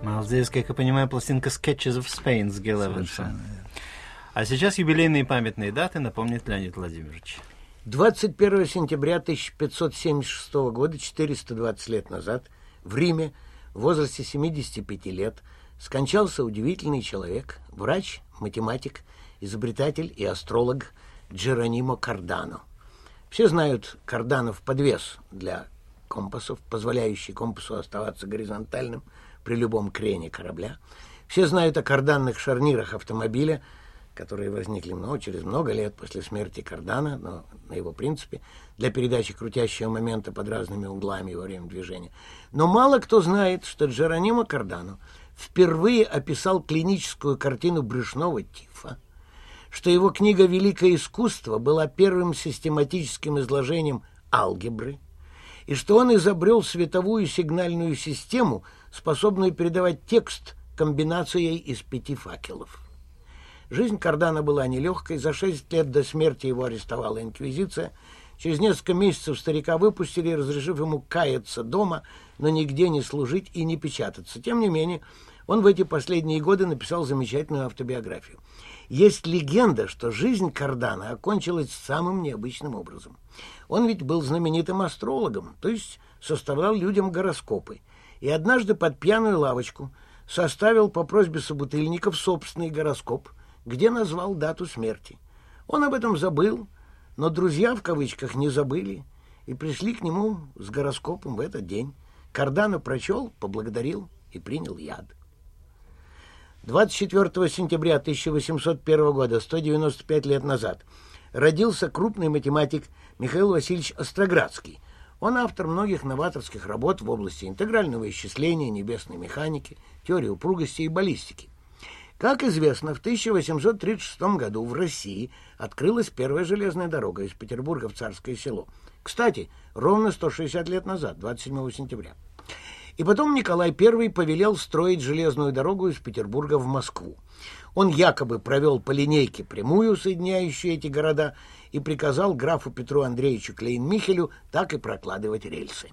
Майлз Дэвис, как я понимаю, пластинка Sketches of Spain с Гил Эвансом. А сейчас юбилейные памятные даты напомнит Леонид Владимирович. двадцать первого сентября тысяча пятьсот семьдесят шестого года, четыреста двадцать лет назад, в Риме, в возрасте семидесяти пяти лет, скончался удивительный человек, врач, математик, изобретатель и астролог Джеронимо Кардано. Все знают карданов подвес для компасов, позволяющий компасу оставаться горизонтальным при любом крене корабля. Все знают о карданных шарнирах автомобиля, которые возникли много, через много лет после смерти Кардано, но на его принципе, для передачи крутящего момента под разными углами во время движения. Но мало кто знает, что Джеронимо Кардано впервые описал клиническую картину брюшного тифа, что его книга «Великое искусство» была первым систематическим изложением алгебры, и что он изобрел световую сигнальную систему, способную передавать текст комбинацией из пяти факелов. Жизнь Кардано была нелегкой. За шесть лет до смерти его арестовала инквизиция. Через несколько месяцев старика выпустили, разрешив ему каяться дома, но нигде не служить и не печататься. Тем не менее, он в эти последние годы написал замечательную автобиографию. Есть легенда, что жизнь Кардано окончилась самым необычным образом. Он ведь был знаменитым астрологом, то есть составлял людям гороскопы. И однажды под пьяную лавочку составил по просьбе собутыльников собственный гороскоп, где назвал дату смерти. Он об этом забыл, но друзья в кавычках не забыли и пришли к нему с гороскопом в этот день. Кардано прочел, поблагодарил и принял яд. двадцать четвёртого сентября тысяча восемьсот первого года, сто девяносто пять лет назад, родился крупный математик Михаил Васильевич Остроградский. Он автор многих новаторских работ в области интегрального исчисления, небесной механики, теории упругости и баллистики. Как известно, в тысяча восемьсот тридцать шестом году в России открылась первая железная дорога из Петербурга в Царское Село. Кстати, ровно сто шестьдесят лет назад, двадцать седьмого сентября. И потом Николай Первый повелел строить железную дорогу из Петербурга в Москву. Он якобы провел по линейке прямую, соединяющую эти города, и приказал графу Петру Андреевичу Клейн-Михелю так и прокладывать рельсы.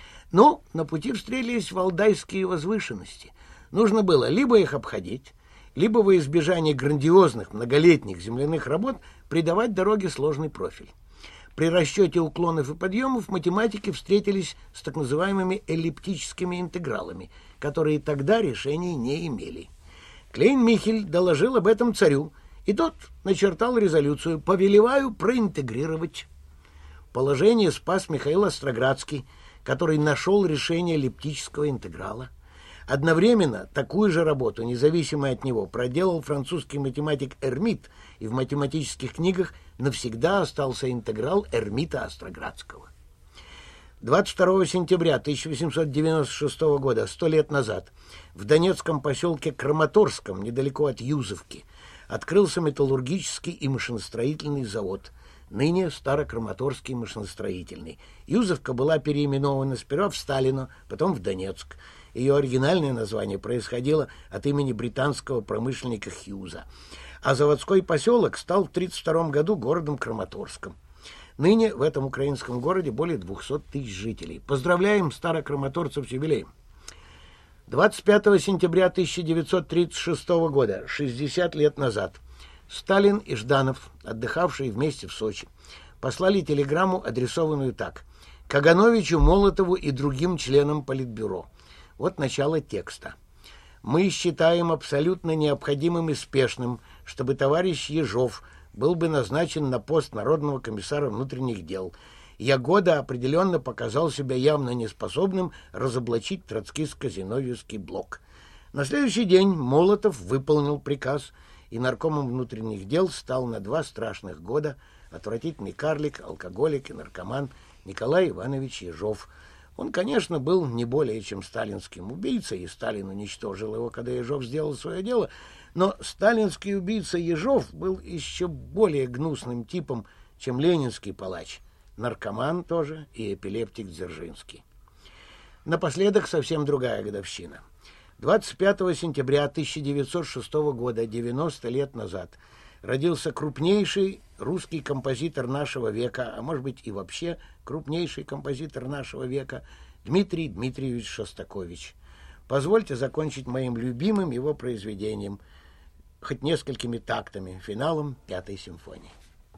Но на пути встретились валдайские возвышенности. Нужно было либо их обходить, либо во избежание грандиозных многолетних земляных работ придавать дороге сложный профиль. При расчете уклонов и подъемов математики встретились с так называемыми эллиптическими интегралами, которые тогда решений не имели. Клейн-Михель доложил об этом царю, и тот начертал резолюцию «Повелеваю проинтегрировать». Положение спас Михаил Остроградский, который нашел решение эллиптического интеграла. Одновременно такую же работу, независимо от него, проделал французский математик Эрмит, и в математических книгах навсегда остался интеграл Эрмита Остроградского. двадцать второго сентября тысяча восемьсот девяносто шестого года, сто лет назад, в донецком поселке Краматорском, недалеко от Юзовки, открылся металлургический и машиностроительный завод, ныне Старокраматорский машиностроительный. Юзовка была переименована сперва в Сталино, потом в Донецк. Ее оригинальное название происходило от имени британского промышленника Хьюза. А заводской поселок стал в тысяча девятьсот тридцать втором году городом Краматорском. Ныне в этом украинском городе более двухсот тысяч жителей. Поздравляем старокраматорцев с юбилеем. двадцать пятого сентября тысяча девятьсот тридцать шестого года, шестьдесят лет назад, Сталин и Жданов, отдыхавшие вместе в Сочи, послали телеграмму, адресованную так: Кагановичу, Молотову и другим членам Политбюро. Вот начало текста. Мы считаем абсолютно необходимым и спешным, чтобы товарищ Ежов был бы назначен на пост Народного комиссара внутренних дел. Ягода определенно показал себя явно неспособным разоблачить троцкистско-зиновьевский блок. На следующий день Молотов выполнил приказ, и наркомом внутренних дел стал на два страшных года отвратительный карлик, алкоголик и наркоман Николай Иванович Ежов. Он, конечно, был не более чем сталинским убийцей, и Сталин уничтожил его, когда Ежов сделал свое дело, но сталинский убийца Ежов был еще более гнусным типом, чем ленинский палач, наркоман тоже и эпилептик Дзержинский. Напоследок совсем другая годовщина. двадцать пятого сентября тысяча девятьсот шестого года, девяносто лет назад, родился крупнейший русский композитор нашего века, а может быть и вообще крупнейший композитор нашего века, Дмитрий Дмитриевич Шостакович. Позвольте закончить моим любимым его произведением, хоть несколькими тактами, финалом Пятой симфонии.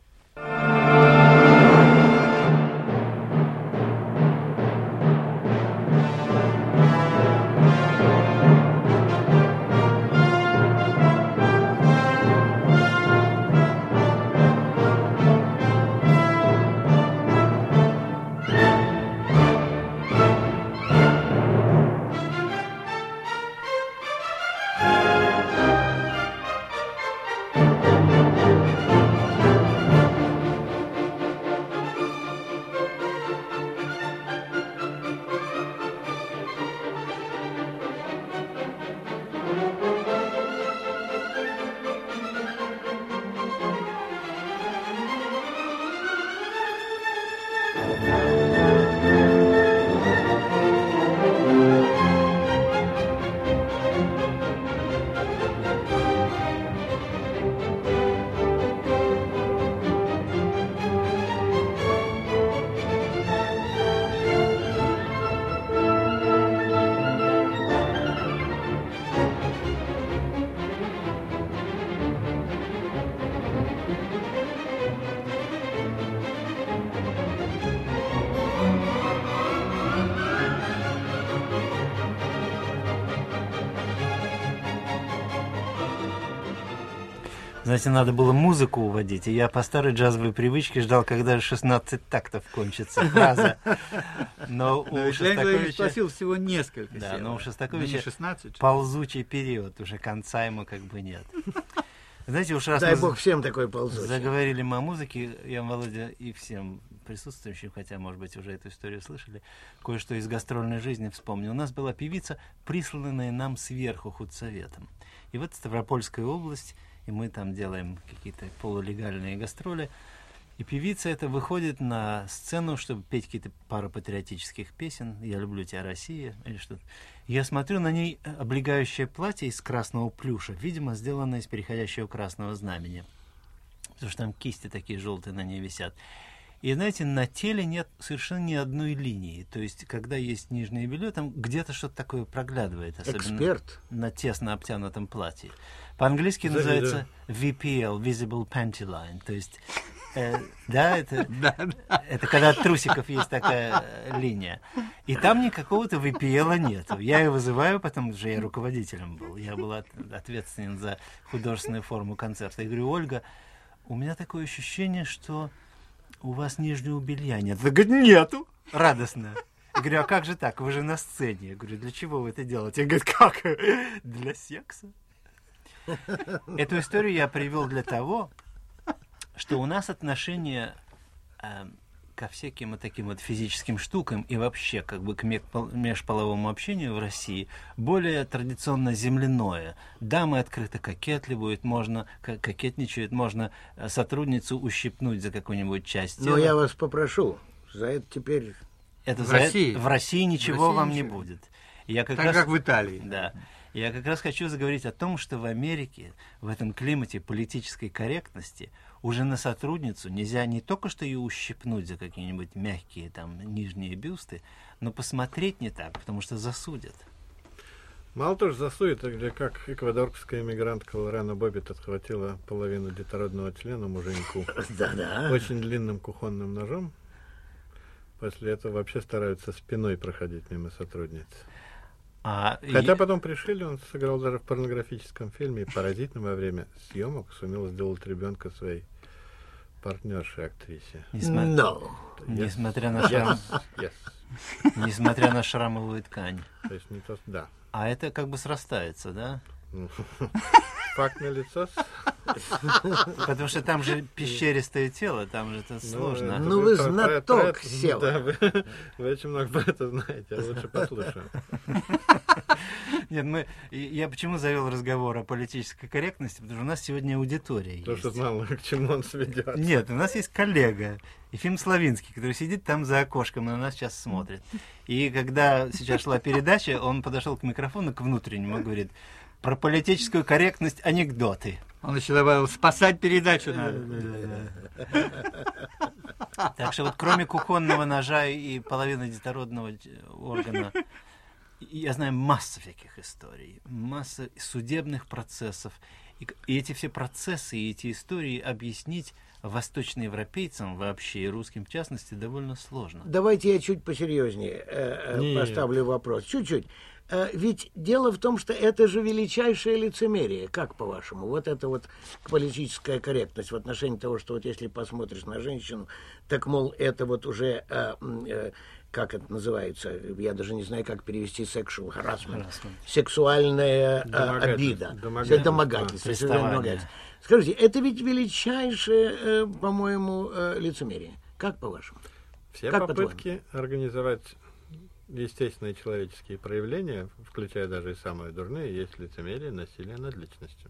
Знаете, надо было музыку уводить, и я по старой джазовой привычке ждал, когда шестнадцать тактов кончится фраза. Но у Шостаковича... спросил всего несколько. Да, но у Шостаковича шестнадцать. ползучий период, уже конца ему как бы нет. Знаете, уж раз Дай мы бог всем такой ползучий. заговорили мы о музыке, я, Володя, и всем присутствующим, хотя, может быть, уже эту историю слышали, кое-что из гастрольной жизни вспомню. У нас была певица, присланная нам сверху худсоветом. И вот Ставропольская область, и мы там делаем какие-то полулегальные гастроли. И певица эта выходит на сцену, чтобы петь какие-то пару патриотических песен. «Я люблю тебя, Россия» или что-то. Я смотрю, на ней облегающее платье из красного плюша, видимо, сделанное из переходящего красного знамени. Потому что там кисти такие желтые на ней висят. И, знаете, на теле нет совершенно ни одной линии. То есть, когда есть нижнее белье, там где-то что-то такое проглядывает. Особенно Эксперт. на тесно обтянутом платье. По-английски Завидую. называется ви пи эл, Visible Panty Line. То есть, э, да, это, это когда от трусиков есть такая э, линия. И там никакого-то ви пи эл нету. Я ее вызываю, потому что я руководителем был. Я был от- ответственен за художественную форму концерта. Я говорю: Ольга, у меня такое ощущение, что у вас нижнего белья нет. Она говорит: нету. Радостно. Я говорю: а как же так? Вы же на сцене. Я говорю: для чего вы это делаете? Она говорит: как? Для секса. Эту историю я привел для того, что у нас отношение э, ко всяким вот таким вот физическим штукам и вообще как бы к мекпол- межполовому общению в России более традиционно земляное. Дамы открыто кокетливают, можно к- кокетничают, можно э, сотрудницу ущипнуть за какую-нибудь часть тела. Но я вас попрошу, за это теперь... Это В за это- России? в России ничего В России вам ничего. не будет. Я как Так раз... как в Италии. Да. Я как раз хочу заговорить о том, что в Америке, в этом климате политической корректности, уже на сотрудницу нельзя не только что ее ущипнуть за какие-нибудь мягкие там нижние бюсты, но посмотреть не так, потому что засудят. Мало того, что засудят, а где как эквадорская эмигрантка Лорена Боббит отхватила половину детородного члена муженьку Да-да. очень длинным кухонным ножом. После этого вообще стараются спиной проходить мимо сотрудниц. А, Хотя и- потом пришили, он сыграл даже в порнографическом фильме, и поразительно во время съемок сумел сделать ребенка своей партнершей актрисе. несма- Но. несмотря, на шрам, Yes. несмотря на шрамовую ткань. То есть не то, да. А это как бы срастается, да? Ну, факт налицо. Потому что там же пещеристое тело, там же это сложно. это Ну, вы про- про- знаток про- села. Да, вы, вы очень много про это знаете, я лучше послушаю. Нет, мы, и- я почему завел разговор о политической корректности, потому что у нас сегодня аудитория То, есть. что знал, к чему он сведет. Нет, у нас есть коллега, Ефим Славинский, который сидит там за окошком и на нас сейчас смотрит. И когда сейчас шла передача, он подошел к микрофону, к внутреннему, и говорит: про политическую корректность анекдоты. Он еще добавил: спасать передачу надо. Так что вот кроме кухонного ножа и половины детородного ч- органа И я знаю массу всяких историй, масса судебных процессов. И, и эти все процессы, и эти истории объяснить восточноевропейцам вообще, и русским в частности, довольно сложно. Давайте я чуть посерьезнее э, Нет. поставлю вопрос. Чуть-чуть. Э, ведь дело в том, что это же величайшее лицемерие. Как по-вашему? Вот это вот политическая корректность в отношении того, что вот если посмотришь на женщину, так, мол, это вот уже... Э, э, как это называется, я даже не знаю, как перевести sexual harassment, Harassment. сексуальная э, Домогательство. обида, Домогательство. домогательство, сексуальное Приставание. домогательство. Скажите, это ведь величайшее, э, по-моему, э, лицемерие. Как по-вашему? Все Как попытки организовать естественные человеческие проявления, включая даже и самые дурные, есть лицемерие, насилие над личностью.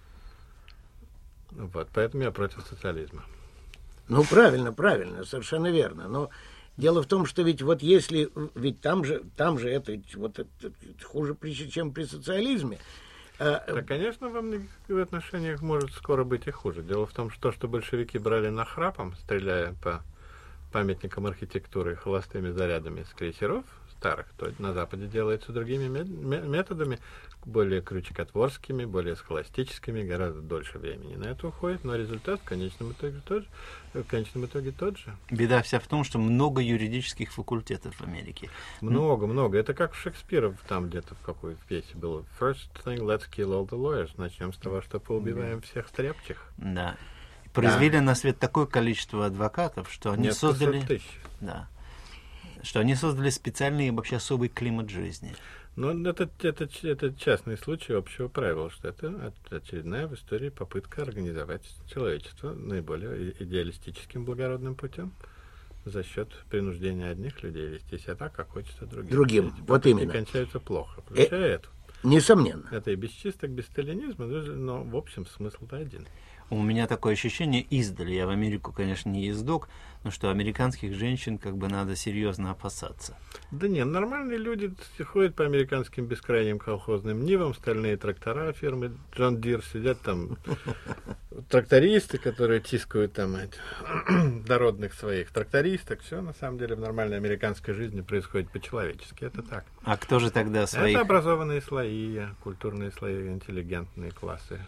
Вот, поэтому я против социализма. Ну, правильно, правильно, совершенно верно. Но дело в том, что ведь вот если, ведь там же, там же это вот это хуже, при- чем при социализме. А, Да, конечно, во многих отношениях может скоро быть и хуже. Дело в том, что то, что большевики брали нахрапом, стреляя по памятникам архитектуры холостыми зарядами с крейсеров старых, то на Западе делается другими мет- ме- методами, более крючкотворскими, более схоластическими, гораздо дольше времени на это уходит, но результат в конечном итоге тот же. В конечном итоге тот же. Беда вся в том, что много юридических факультетов в Америке. Много, много. Это как у Шекспира там где-то в какой пьесе было. First thing, let's kill all the lawyers. Начнем с того, что поубиваем всех стряпчих. Да. Произвели на свет такое количество адвокатов, что они Несколько создали... тысяч. Да. Что они создали специальный вообще особый климат жизни. Но это, это, это частный случай общего правила, что это очередная в истории попытка организовать человечество наиболее идеалистическим благородным путем за счет принуждения одних людей вести себя так, как хочется другим. Другим, Эти вот попытки именно. кончаются плохо, включая эту. Несомненно. Это и без чисток, без сталинизма, но в общем смысл-то один. У меня такое ощущение издали, я в Америку, конечно, не ездок, но что американских женщин как бы надо серьезно опасаться. Да нет, нормальные люди ходят по американским бескрайним колхозным нивам, стальные трактора фирмы Джон Дир, сидят там трактористы, которые тискают там эти, дородных своих трактористок. Все на самом деле в нормальной американской жизни происходит по-человечески. Это так. А кто же тогда своих... Это образованные слои, культурные слои, интеллигентные классы.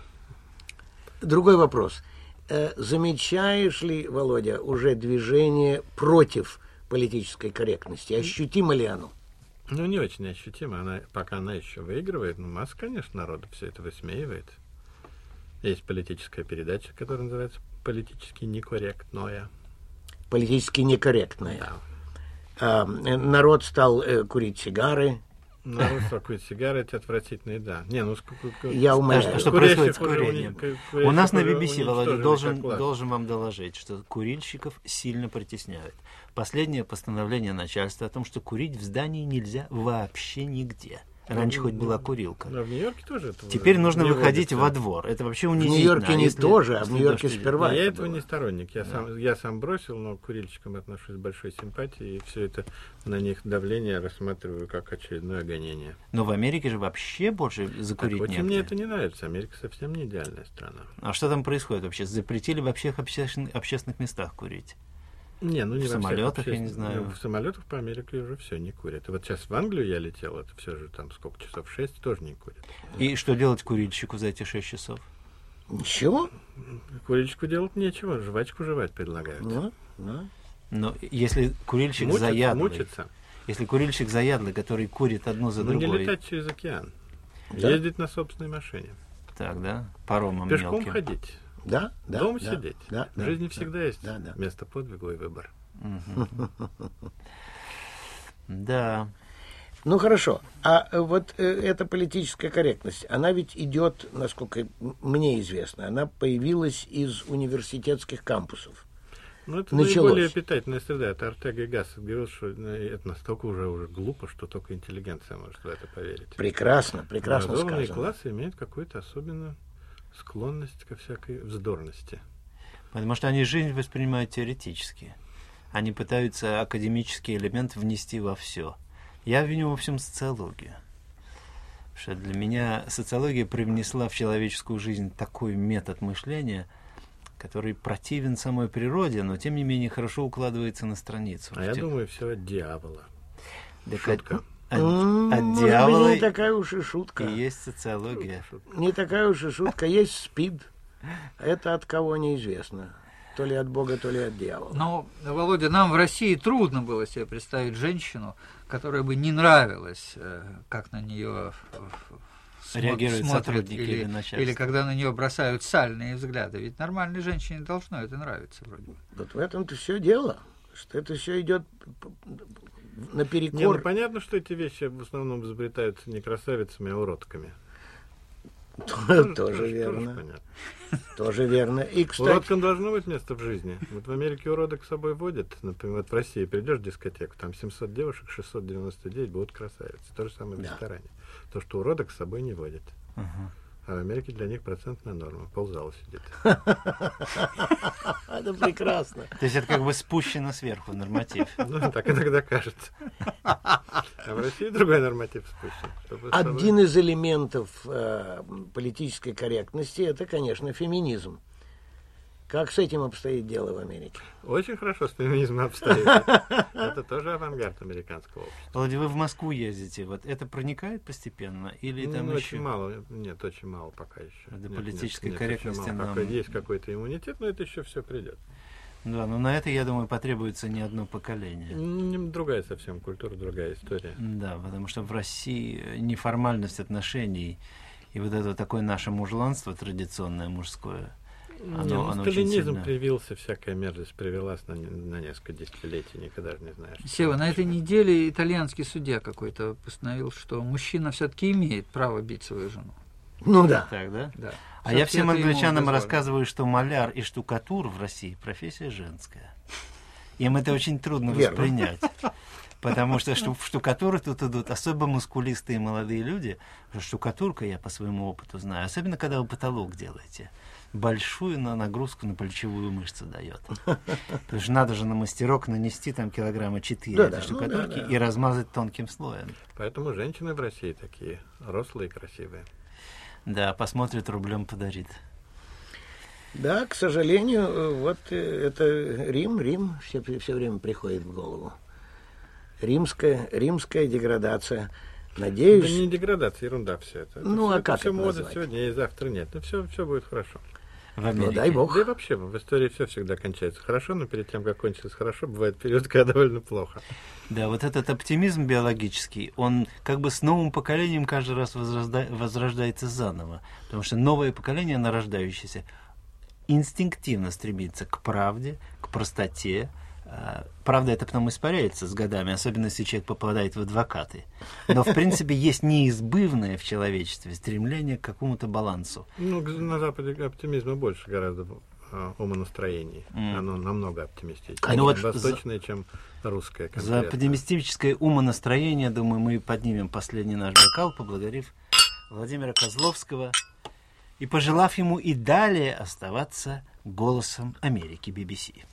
Другой вопрос. Э, Замечаешь ли, Володя, уже движение против политической корректности? Ощутимо ли оно? Ну, не очень ощутимо, она, пока она еще выигрывает, но масса, конечно, народа все это высмеивает. Есть политическая передача, которая называется «Политически некорректная». Политически некорректное. Да. А, э, народ стал э, курить сигары. Народ такой сигары, эти отвратительные, да. Не, ну, ск- ск- Я А умоляю. что, что Курящих происходит с уже курением? уни- ку- У нас курящих на уже би би си, Володя, уничтожили должен, как класс. должен вам доложить, что курильщиков сильно притесняют. Последнее постановление начальства о том, что курить в здании нельзя вообще нигде. Раньше Ну, хоть ну, была курилка. Но в Нью-Йорке тоже это Теперь нужно не выходить вводится. во двор. Это вообще В унизительно. Нью-Йорке А не если- тоже, а в если Нью-Йорке дождь идет? сперва. Я это этого было. не сторонник. Я, сам, я сам бросил, но к курильщикам отношусь с большой симпатией, и все это на них давление рассматриваю как очередное гонение. Но в Америке же вообще больше закурить Так, очень негде. мне это не нравится. Америка совсем не идеальная страна. А что там происходит вообще? Запретили во всех общественных, общественных местах курить? Не, ну не В во всех самолетах, я не общественных- знаю. ну, в самолетах по Америке уже все не курят. И вот сейчас в Англию я летел, это все же там сколько часов, шесть, тоже не курят. И что делать курильщику за эти шесть часов? Ничего? Курильщику делать нечего, жвачку жевать предлагают. Ну, ну. Но если курильщик Мучиться, заядлый, мучиться. если курильщик заядлый, который курит одну за Ну, не другой, летать через океан. Да. Ездить на собственной машине. так, да, паромом Пешком мелким. ходить. Да, да. Дома да, сидеть. Да, В да, жизни да, всегда есть да, да. место подвигу и выбор. Да. Ну хорошо, а э, вот э, эта политическая корректность, она ведь идет, насколько м- мне известно, она появилась из университетских кампусов. Ну, это Началось. наиболее питательная среда. Это Ортега и Гассет говорил, что ну, это настолько уже, уже глупо, что только интеллигенция может в это поверить. Прекрасно, прекрасно Образованные сказано. классы имеют какую-то особенную склонность ко всякой вздорности. Потому что они жизнь воспринимают теоретически. Они пытаются академический элемент внести во все. Я виню во всем социологию. Потому что для меня социология привнесла в человеческую жизнь такой метод мышления, который противен самой природе, но тем не менее хорошо укладывается на страницу. А я думаю, все от дьявола. Так Шутка. От, М, от Может дьявола быть, не такая уж и шутка. и есть социология. Не такая уж и шутка. Есть СПИД. Это от кого неизвестно. То ли от Бога, то ли от дьявола. Но, Володя, нам в России трудно было себе представить женщину, которая бы не нравилась, э, как на нее Реагируют сотрудники или или, начальство. или когда на нее бросают сальные взгляды. Ведь нормальной женщине должно это нравиться вроде бы. Вот в этом-то все дело. Что это все идет Не, наперекор. ну понятно, что эти вещи в основном изобретаются не красавицами, а уродками. Тоже верно. понятно. Тоже верно. И, кстати, Уродкам должно быть место в жизни. Вот в Америке уродок с собой водят. Например, вот в России придешь в дискотеку, там семьсот девушек, шестьсот девяносто девять будут красавицы. То же самое в Да. ресторане. То, что уродок с собой не водят. Ага. А в Америке для них процентная норма. Ползала сидит. это прекрасно. То есть это как бы спущено сверху норматив. Ну, так иногда кажется. А в России другой норматив спущен. Чтобы с собой- Один из элементов э, политической корректности – это, конечно, феминизм. Как с этим обстоит дело в Америке? Очень хорошо с феминизмом обстоит. Это тоже авангард американского общества. Володя, вы в Москву ездите, вот это проникает постепенно? Или Ну, там очень еще... мало. Нет, очень мало пока еще. До Нет, политической нет, нет, корректности очень мало. нам- Пока есть какой-то иммунитет, но это еще все придет. Да, но на это, я думаю, потребуется не одно поколение. М, Другая совсем культура, другая история. Да, потому что в России неформальность отношений и вот это такое наше мужланство традиционное мужское, оно, Не, ну, оно очень сталинизм сильно... привился, всякая мерзость привелась на, не- на несколько десятилетий, никогда же не знаешь. Сева, на этой неделе итальянский судья какой-то постановил, что мужчина все-таки имеет право бить свою жену. Ну да. Так, да? Да. А я Всё-таки всем это ему англичанам дозволено. рассказываю, что маляр и штукатур в России профессия женская. Им это очень трудно Верно. воспринять. Потому что шту- в штукатуры тут идут особо мускулистые молодые люди. Потому что штукатурка, я по своему опыту знаю, особенно когда вы потолок делаете, большую на нагрузку на плечевую мышцу дает. Потому что надо же на мастерок нанести там килограмма четыре Да, этой да, ну штукатурки да, да. и размазать тонким слоем. Поэтому женщины в России такие рослые и красивые. Да, посмотрит, рублем подарит. Да, к сожалению, э, вот э, это Рим, Рим все, все время приходит в голову. Римская, римская деградация. Надеюсь, Да не деградация, ерунда все это. Ну, это а все, как все это мода назвать? сегодня и завтра нет. Ну, все, все будет хорошо. В ну Америке. дай бог. Да и вообще, в истории все всегда кончается хорошо, но перед тем, как кончилось хорошо, бывает период, когда довольно плохо. Да, вот этот оптимизм биологический, он как бы с новым поколением каждый раз возрожда- возрождается заново. Потому что новое поколение, нарождающееся, инстинктивно стремится к правде, к простоте. А, Правда, это потом испаряется с годами, особенно если человек попадает в адвокаты. Но, в принципе, есть неизбывное в человечестве стремление к какому-то балансу. Ну, г- на Западе оптимизма больше гораздо а, умонастроений. М. Оно намного оптимистичнее. Ну вот Восточное, чем русское. За конкретно. оптимистическое умонастроение, думаю, мы поднимем последний наш бокал, поблагодарив Владимира Козловского и пожелав ему и далее оставаться голосом Америки би би си.